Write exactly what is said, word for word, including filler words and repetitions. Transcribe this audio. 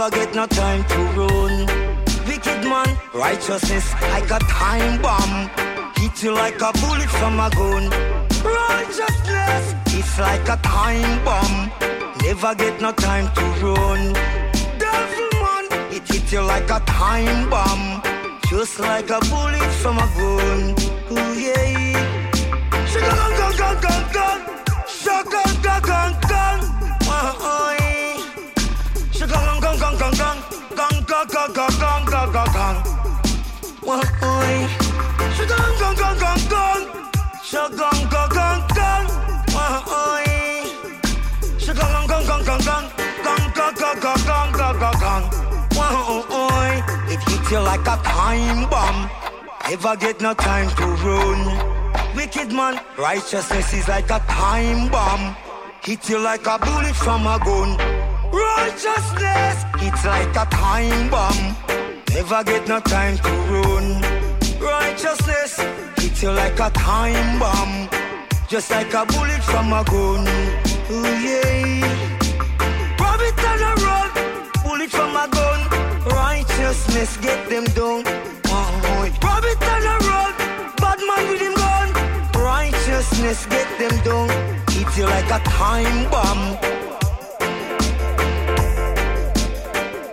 never get no time to run. Wicked man, righteousness like a time bomb. Hit you like a bullet from a gun. Righteousness, it's like a time bomb. Never get no time to run. Devil man, it hit you like a time bomb. Just like a bullet from a gun. Ooh yeah. Shaka gun gun gun gun gun. Shaka gun gun gun. Oh yeah. Shaka gun gun gun gun gun. Gun gun gun gun gun gun gun gun. Oh yeah. Shaka gun gun gun gun gun. Shaka gun gun gun gun. Oh yeah. Shaka gun gun gun gun gun. Gun gun gun gun gun gun gun gun. Oh, it hits you like a time bomb. Never get no time to run. Wicked man, righteousness is like a time bomb. Hit you like a bullet from a gun. Righteousness, it's like a time bomb. Never get no time to run. Righteousness, hit you like a time bomb. Just like a bullet from a gun. Ooh yeah. Rabbit on a run. Bullet from a gun. Righteousness get them down. Oh, rabbit on a road. Bad man with him gun. Righteousness get them down. Hit you like a time bomb.